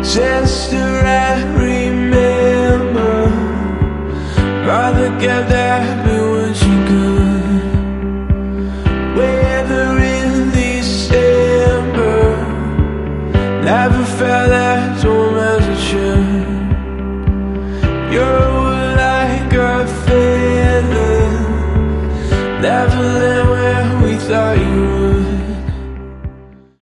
Just to remember, brother kept happy when she could. Weather in December, never felt that